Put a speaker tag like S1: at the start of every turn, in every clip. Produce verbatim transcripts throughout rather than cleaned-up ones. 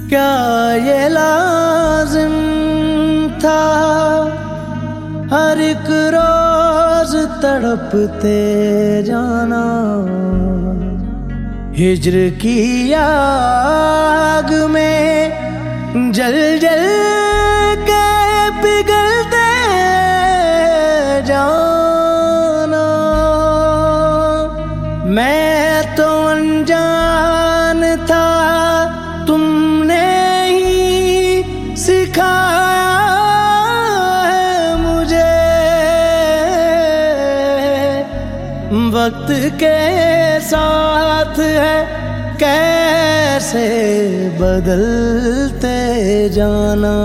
S1: क्या ये लाजिम था हर एक रोज तड़पते जाना, हिज्र की आग में जल जल के पिघलते जाना। मैं तो अनजान था, तुमने ही सिखाया है मुझे, वक्त के साथ है कैसे बदलते जाना।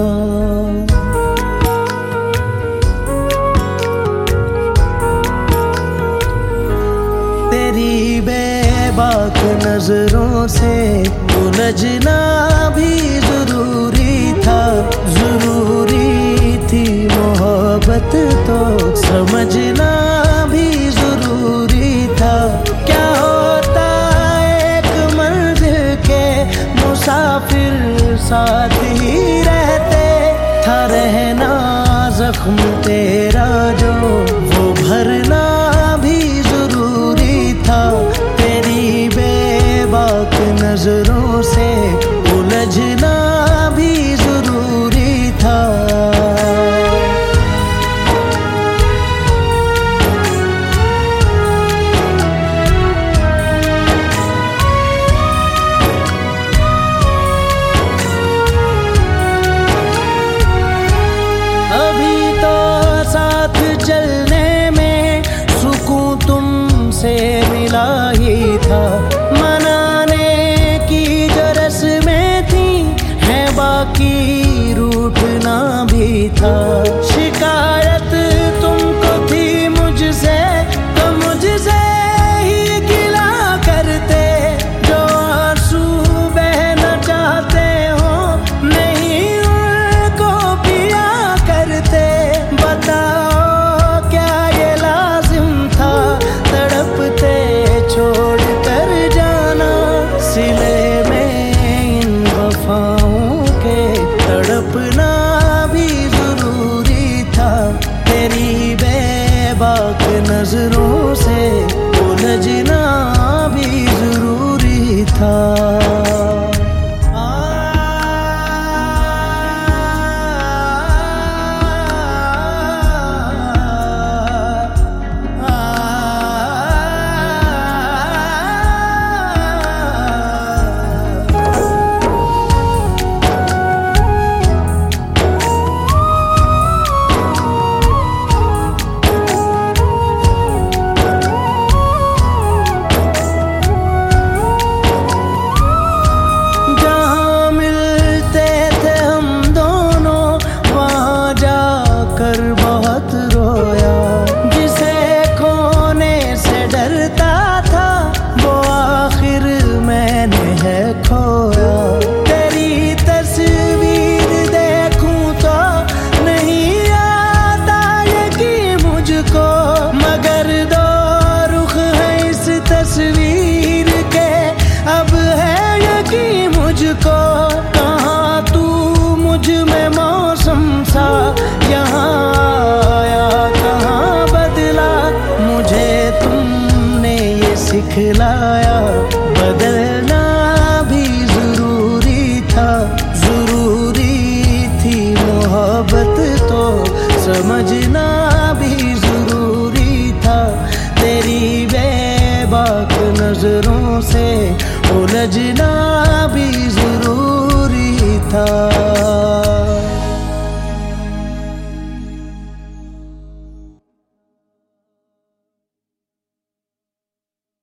S1: तेरी बेबाक नजरों से उलझना भी जरूरी था, जरूरी थी मोहब्बत तो समझना भी जरूरी था। क्या होता एक मंजिल के मुसाफिर साथ ही रहते, था रहना जख्म तेरा जो वो भरना भी जरूरी था। तेरी बेबाक नजरों से उलझना भी जरूरी था। अभी तो साथ चलने में सुकून तुमसे मिला ही था, मनाने की जो रस्में थी है बाकी रूठना भी था। शिकायत तुमको थी मुझसे तो मुझसे ही गिला करते, जो आंसू बहना चाहते हो नहीं उनको पिया करते। बताओ क्या ये लाजिम था तड़पते छोड़ कर जाना, सिले में इन वफाओं के तड़पना भी जरूरी था। तेरी बेबाक नजरों से उलझना भी जरूरी था। कर बहुत रोया, जिसे खोने से डरता था वो आखिर मैंने है खोया। तेरी तस्वीर देखूं तो नहीं आता यकीन मुझको, मगर दो रुख है इस तस्वीर के अब है यकीन मुझको। कहाँ तू मुझ में मौसम सा यहाँ आया कहाँ बदला, मुझे तुमने ये सिखलाया बदलना भी जरूरी था। जरूरी थी मोहब्बत तो समझना भी जरूरी था। तेरी बेबाक नजरों से उलझना भी जरूरी था।